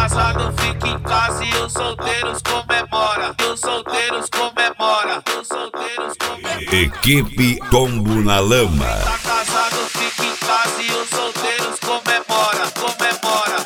casado fica em casa e os solteiros comemora. E os solteiros comemora. E os solteiros comemora. Equipe Tombo na Lama. Tá casado fica em casa e os solteiros comemora. Comemora,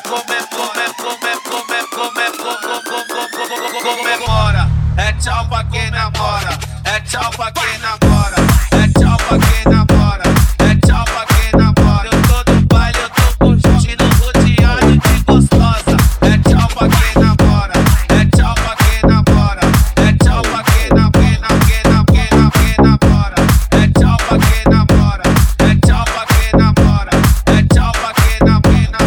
comemora. É tchau pra quem namora. É tchau pra quem namora. É tchau pra quem namora. É tchau pra quem namora. Eu tô no baile, eu tô curtindo, rodeado de gostosa. É tchau pra quem namora. É tchau pra quem namora. É tchau pra quem namora. É tchau pra quem namora. É tchau pra quem namora. É tchau pra quem namora.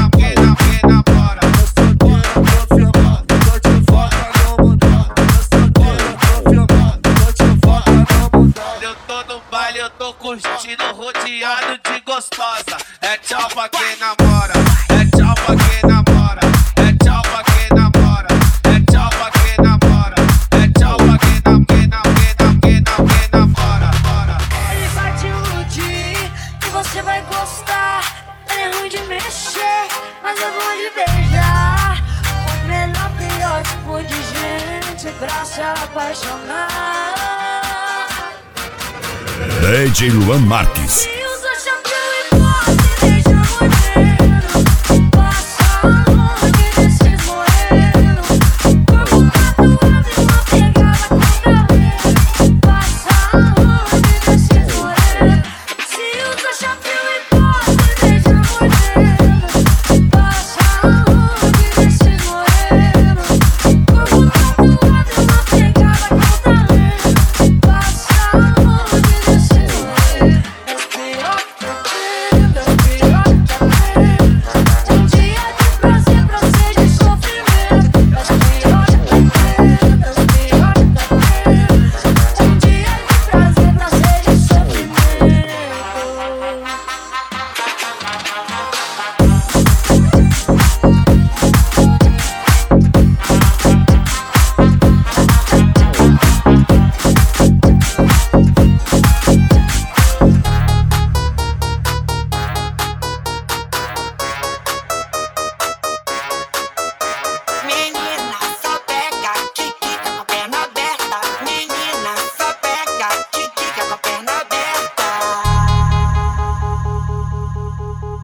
Eu tô no baile, eu tô curtindo, rodeado de gostosa. É tchau pra quem namora. É tchau pra quem namora. É tchau pra quem namora. É tchau pra quem namora. É tchau pra quem namora. Ele vai te iludir e você vai gostar. Ele é ruim de mexer, mas é bom de beijar. O melhor, pior tipo de gente pra se apaixonar. DJ Luan Marques.